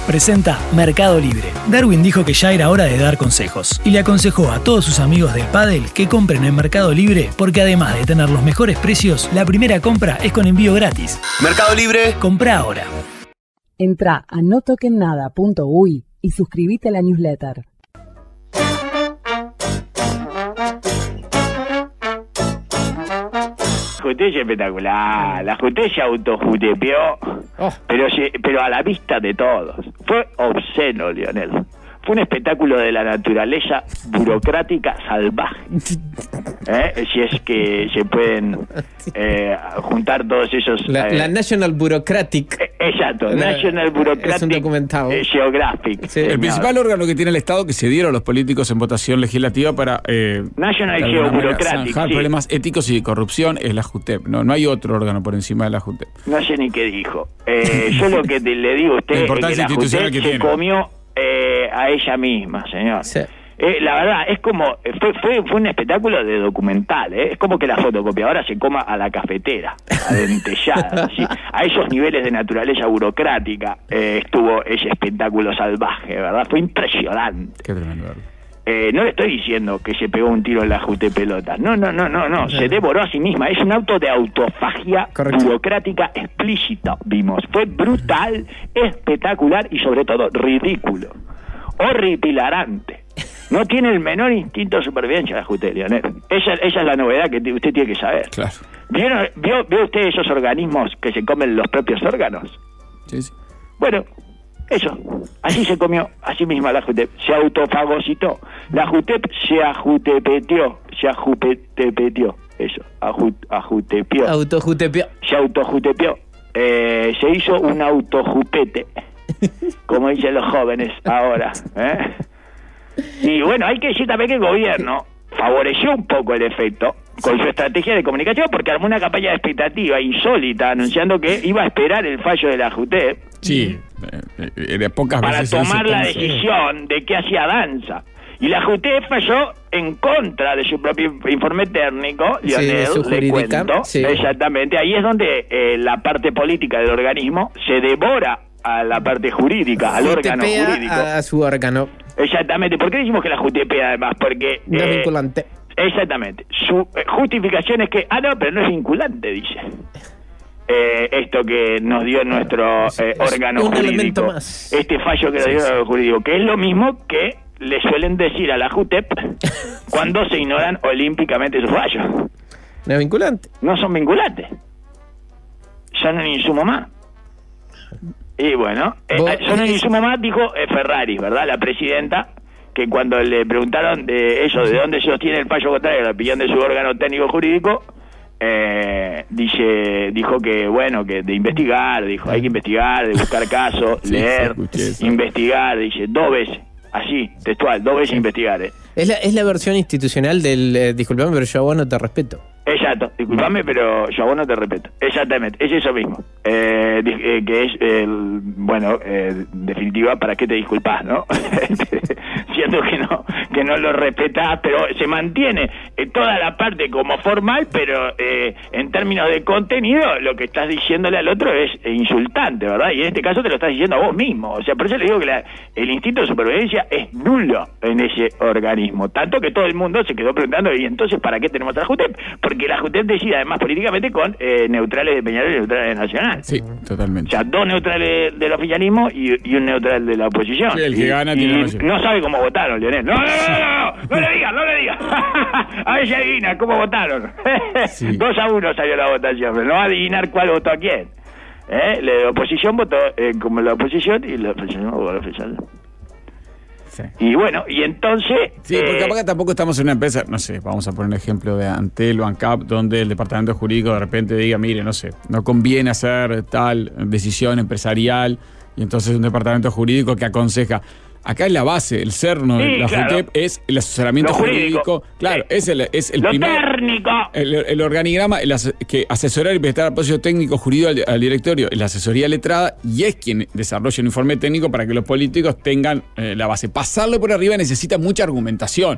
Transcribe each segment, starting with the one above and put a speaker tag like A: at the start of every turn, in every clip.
A: presenta Mercado Libre. Darwin dijo que ya era hora de dar consejos y le aconsejó a todos sus amigos del pádel que compren en Mercado Libre porque además de tener los mejores precios, la primera compra es con envío gratis.
B: Mercado Libre.
A: Comprá ahora.
C: Entrá a notokennada.uy y suscríbete a la newsletter.
D: Juté es espectacular, la Juté se autojutepeó, pero a la vista de todos. Fue obsceno, Lionel. Fue un espectáculo de la naturaleza burocrática salvaje. Si es que se pueden juntar todos esos...
E: La National Bureaucratic.
D: Exacto, National Bureaucratic
E: es un documentado.
D: Geographic.
E: Sí.
F: El principal órgano que tiene el Estado que se dieron los políticos en votación legislativa para
D: National Geobureaucratic,
F: zanjar problemas éticos y de corrupción es la JUTEP. No hay otro órgano por encima de la JUTEP.
D: No sé ni qué dijo. Yo lo que le digo a usted es que la JUTEP se comió a ella misma, señor.
E: Sí.
D: La verdad, es como fue un espectáculo de documental, es como que la fotocopiadora se coma a la cafetera, adentellada, ¿sí? A esos niveles de naturaleza burocrática estuvo ese espectáculo salvaje, ¿verdad? Fue impresionante.
F: Qué tremendo.
D: No le estoy diciendo que se pegó un tiro en la jutepelota. No. Se devoró a sí misma. Es un auto de autofagia burocrática explícita, vimos. Fue brutal, espectacular y sobre todo ridículo. Horripilante. No tiene el menor instinto de supervivencia la JUTEP, Lionel. Esa es la novedad que usted tiene que saber.
F: Claro.
D: ¿Vio usted esos organismos que se comen los propios órganos?
F: Sí.
D: Bueno, eso. Así se comió, así misma la JUTEP. Se autofagocitó. La JUTEP se ajutepeteó. Eso. Ajutepió.
E: Autojutepió.
D: Se autojutepió. Se hizo un autojupete. Como dicen los jóvenes ahora. Y bueno, hay que decir también que el gobierno favoreció un poco el efecto con su estrategia de comunicación porque armó una campaña de expectativa insólita anunciando que iba a esperar el fallo de la JUTEP.
F: Sí, de pocas
D: para
F: veces
D: tomar la decisión de qué hacía danza. Y la JUTEP falló en contra de su propio informe técnico, Lionel, le cuento.
E: Sí.
D: Exactamente, ahí es donde la parte política del organismo se devora a la parte jurídica, al órgano jurídico.
E: A su órgano.
D: Exactamente. ¿Por qué decimos que la JUTEP además? Porque...
E: No es vinculante.
D: Exactamente. Su justificación es que... pero no es vinculante, dice. Esto que nos dio nuestro órgano
E: un
D: jurídico.
E: Elemento más.
D: Este fallo que nos dio el jurídico, que es lo mismo que le suelen decir a la JUTEP cuando se ignoran olímpicamente sus fallos.
E: No es vinculante.
D: No son vinculantes. Son un insumo más. Y bueno, son un insumo más, dijo Ferraris, ¿verdad? La presidenta, que cuando le preguntaron de dónde se sostiene el fallo contrario, la opinión de su órgano técnico jurídico, dijo que, bueno, que de investigar, dijo, hay que investigar, de buscar casos, leer, investigar, dice, 2 veces, así, textual, 2 veces investigar.
E: Es la versión institucional del disculpame, pero yo a vos no te respeto.
D: Exacto, disculpame, pero yo a vos no te respeto. Exactamente, es eso mismo. Que es, definitiva, ¿para qué te disculpás, no? Siento que no lo respetás, pero se mantiene toda la parte como formal, pero en términos de contenido, lo que estás diciéndole al otro es insultante, ¿verdad? Y en este caso te lo estás diciendo a vos mismo. O sea, por eso le digo que el instinto de supervivencia es nulo en ese organismo. Tanto que todo el mundo se quedó preguntando, ¿y entonces para qué tenemos a la JUTEP? Porque la JUTEP decide además políticamente con neutrales de Peñarol y neutrales de Nacional.
F: Sí, totalmente.
D: O sea, 2 neutrales del oficialismo y un neutral de la oposición.
F: Sí, el que gana tiene razón.
D: No sabe cómo votaron, Lionel. No le diga. A ver si adivina cómo votaron. Sí. 2-1 salió la votación, pero no va a adivinar cuál votó a quién. La oposición votó como la oposición y la oposición votó la oposición. Sí. Y bueno, y entonces...
F: Sí, porque capaz que tampoco estamos en una empresa, no sé, vamos a poner un ejemplo de Antel o ANCAP, donde el departamento jurídico de repente diga, mire, no sé, no conviene hacer tal decisión empresarial, y entonces un departamento jurídico que aconseja. Acá es la base, el cerno de la JUTEP es el asesoramiento jurídico. Claro, es el primer...
D: técnico.
F: El organigrama, que asesorar y prestar apoyo técnico jurídico al directorio, la asesoría letrada, y es quien desarrolla un informe técnico para que los políticos tengan la base. Pasarlo por arriba necesita mucha argumentación.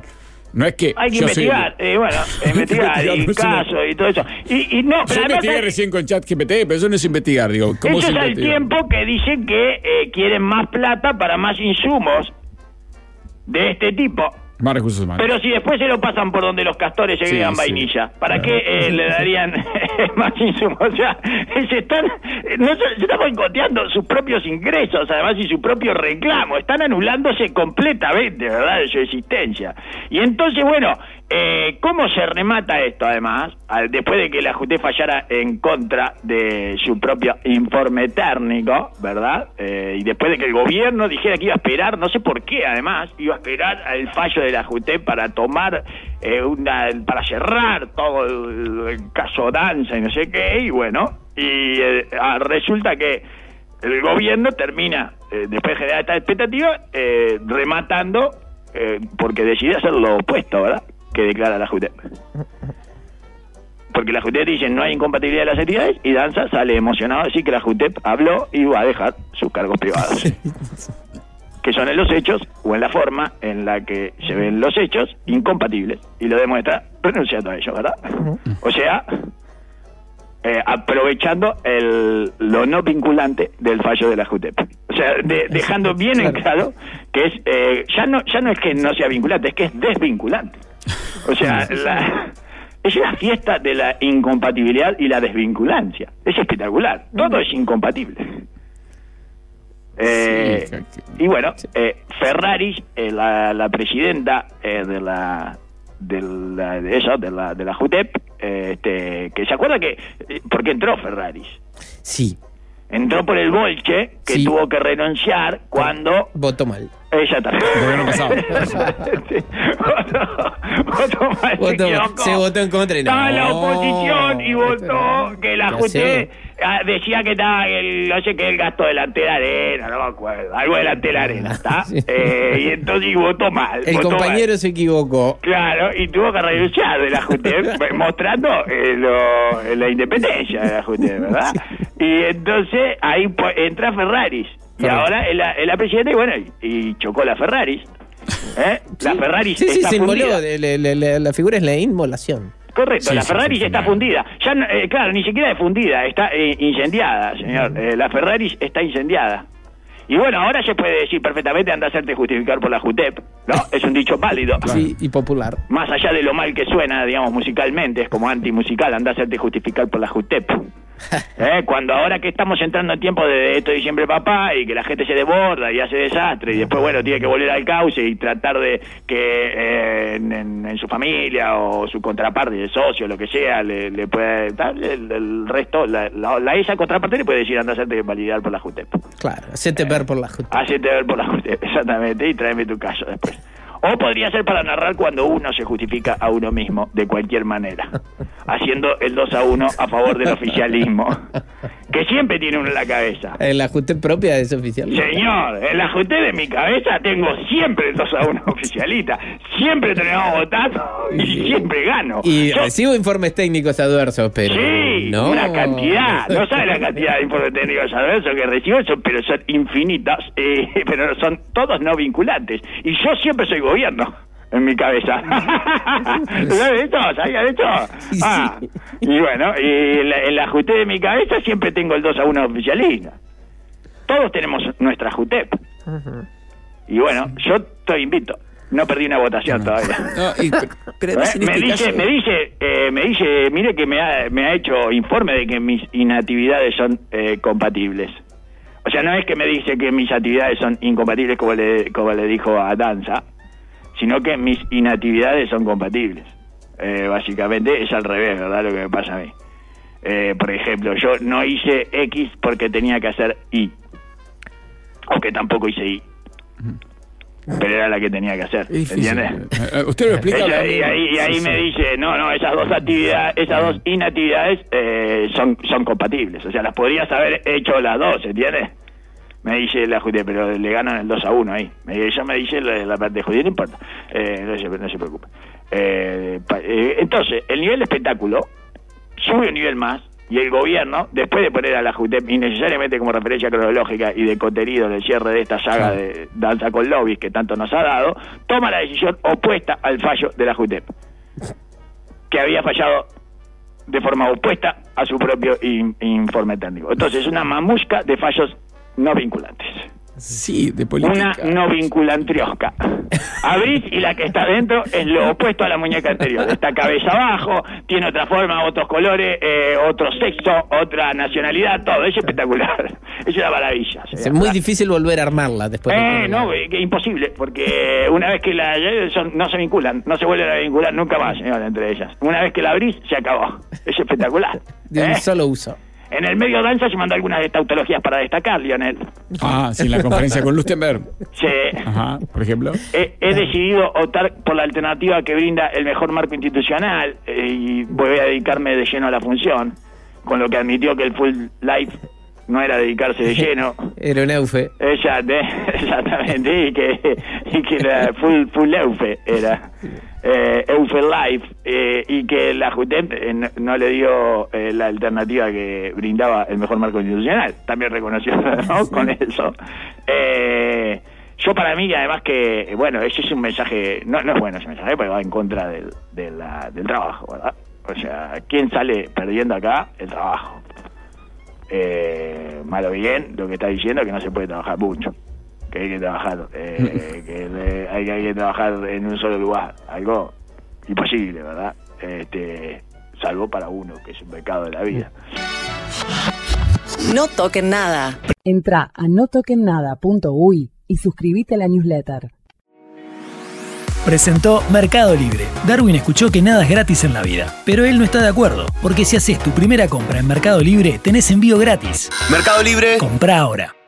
F: No es que
D: hay que
F: yo
D: investigar, investigar y casos y todo eso. Y no,
F: yo investigué recién con ChatGPT, pero eso no es investigar, digo. ¿Cómo
D: eso es al tiempo que dicen que quieren más plata para más insumos de este tipo.
F: Más recursos humanos.
D: Pero si después se lo pasan por donde los castores segregan vainilla, ¿para qué le darían más insumos? O sea, se están boicoteando sus propios ingresos, además, y su propio reclamo. Están anulándose completamente, ¿verdad?, de su existencia. Y entonces, bueno, ¿cómo se remata esto, además? Después de que la JUTEP fallara en contra de su propio informe técnico, ¿verdad? Y después de que el gobierno dijera que iba a esperar, no sé por qué, además, iba a esperar al fallo de la JUTEP para tomar para cerrar todo el caso Danza y no sé qué, y bueno, resulta que el gobierno termina, después de generar esta expectativa, rematando, porque decide hacer lo opuesto, ¿verdad?, que declara la JUTEP. Porque la JUTEP dice no hay incompatibilidad de las actividades, y Danza sale emocionado a decir que la JUTEP habló y va a dejar sus cargos privados. Que son en los hechos, o en la forma en la que se ven los hechos, incompatibles. Y lo demuestra renunciando a ellos, ¿verdad? O sea, aprovechando lo no vinculante del fallo de la JUTEP. O sea, dejando bien en claro que es ya no es que no sea vinculante, es que es desvinculante. O sea, es la fiesta de la incompatibilidad y la desvinculancia. Es espectacular. Todo es incompatible. Y bueno, Ferraris, la presidenta de la JUTEP, que se acuerda que ¿por qué entró Ferraris?
E: Sí.
D: Entró por el bolche que tuvo que renunciar cuando
E: votó mal.
D: Ella también. Votó mal.
E: Se votó en contra.
D: Estaba en la oposición y votó que la JUTEP decía que estaba el gasto delante de la arena, no me acuerdo, algo delante de la arena, ¿está? Sí. Y entonces votó mal.
E: El compañero se equivocó.
D: Claro, y tuvo que renunciar de la JUTEP, mostrando la independencia de la JUTEP, ¿verdad? Sí. Y entonces ahí entra Ferraris. Y ahora es la presidenta, y bueno, y chocó la Ferraris. La Ferraris está fundida.
E: La figura es la inmolación.
D: Correcto, la Ferraris está fundida. Ya claro, ni siquiera es fundida, está incendiada, señor. La Ferraris está incendiada. Y bueno, ahora se puede decir perfectamente anda a hacerte justificar por la JUTEP, ¿no? Es un dicho válido.
E: Sí, y popular.
D: Más allá de lo mal que suena, digamos, musicalmente, es como antimusical, anda a hacerte justificar por la JUTEP. Cuando ahora que estamos entrando en tiempo de esto de diciembre papá y que la gente se desborda y hace desastre y después bueno tiene que volver al cauce y tratar de que en su familia o su contraparte, el socio, lo que sea, le puede dar el resto, esa contraparte le puede decir anda a hacerte validar por la JUTEP.
E: Claro, hacete ver por la JUTEP.
D: Hacete ver por la JUTEP, exactamente, y tráeme tu caso después. O podría ser para narrar cuando uno se justifica a uno mismo de cualquier manera, haciendo el 2-1 a favor del oficialismo, que siempre tiene uno en la cabeza.
E: En la JUTEP propia es oficial.
D: Señor, en la JUTEP de mi cabeza tengo siempre el 2-1 oficialista, siempre terminamos votando y siempre gano.
E: Y recibo informes técnicos adversos, pero
D: sí,
E: no.
D: Una cantidad, no sabe la cantidad de informes técnicos adversos que recibo, pero son infinitos, pero son todos no vinculantes. Y yo siempre soy gobierno en mi cabeza. ¿Sabes esto? ¿Sabías de esto? Sí. Y bueno, en la JUTEP de mi cabeza siempre tengo el 2-1 oficialista. Todos tenemos nuestra JUTEP. Y bueno, yo estoy invito. No perdí una votación todavía.
F: Pero
D: me dice, mire que me ha hecho informe de que mis inactividades son compatibles. O sea, no es que me dice que mis actividades son incompatibles como le dijo a Danza, sino que mis inactividades son compatibles. Básicamente es al revés, ¿verdad? Lo que me pasa a mí. Por ejemplo, yo no hice X porque tenía que hacer Y. O que tampoco hice Y. Pero era la que tenía que hacer, ¿entiendes?
F: Usted lo explica.
D: Y ahí me dice, no, esas dos inactividades son compatibles. O sea, las podrías haber hecho las dos, ¿entiendes? Me dice la JUTEP, pero le ganan el 2-1 ahí. Ella me dice la parte de JUTEP, no importa. No se preocupe. Entonces, el nivel de espectáculo sube un nivel más y el gobierno, después de poner a la JUTEP innecesariamente como referencia cronológica y de contenido del cierre de esta saga de danza con lobbies que tanto nos ha dado, toma la decisión opuesta al fallo de la JUTEP, que había fallado de forma opuesta a su propio informe técnico. Entonces, una mamusca de fallos no vinculantes.
F: Sí, de política.
D: Una no vinculantriosca. Abrís y la que está dentro es lo opuesto a la muñeca anterior. Está cabeza abajo, tiene otra forma, otros colores, otro sexo, otra nacionalidad, todo. Es espectacular. Es una maravilla.
E: Es muy difícil volver a armarla después.
D: No, imposible, porque una vez que no se vinculan, no se vuelven a vincular nunca más, señor, entre ellas. Una vez que la abrís, se acabó. Es espectacular.
E: De un solo uso.
D: En el medio danza se mandó algunas tautologías para destacar, Lionel.
F: Sí, en la conferencia con Lustenberg.
D: Sí.
F: Ajá, por ejemplo.
D: He decidido optar por la alternativa que brinda el mejor marco institucional y voy a dedicarme de lleno a la función, con lo que admitió que el full life no era dedicarse de lleno.
E: Era un eufe.
D: Exactamente, y que la full eufe era. Eufe Life, y que la JUTEP no le dio la alternativa que brindaba el mejor marco institucional. También reconoció, ¿no? Con eso. Yo para mí, además que, bueno, ese es un mensaje, no es bueno ese mensaje, porque va en contra del trabajo, ¿verdad? O sea, ¿quién sale perdiendo acá? El trabajo. Mal o bien, lo que está diciendo es que no se puede trabajar mucho, que hay que trabajar hay que trabajar en un solo lugar, algo imposible, ¿verdad? Salvo para uno, que es un pecado de la vida.
B: No toquen nada.
C: Entra a notoquennada.uy y suscríbete a la newsletter.
A: Presentó Mercado Libre. Darwin escuchó que nada es gratis en la vida, pero él no está de acuerdo, porque si haces tu primera compra en Mercado Libre, tenés envío gratis.
G: Mercado Libre.
A: Comprá ahora.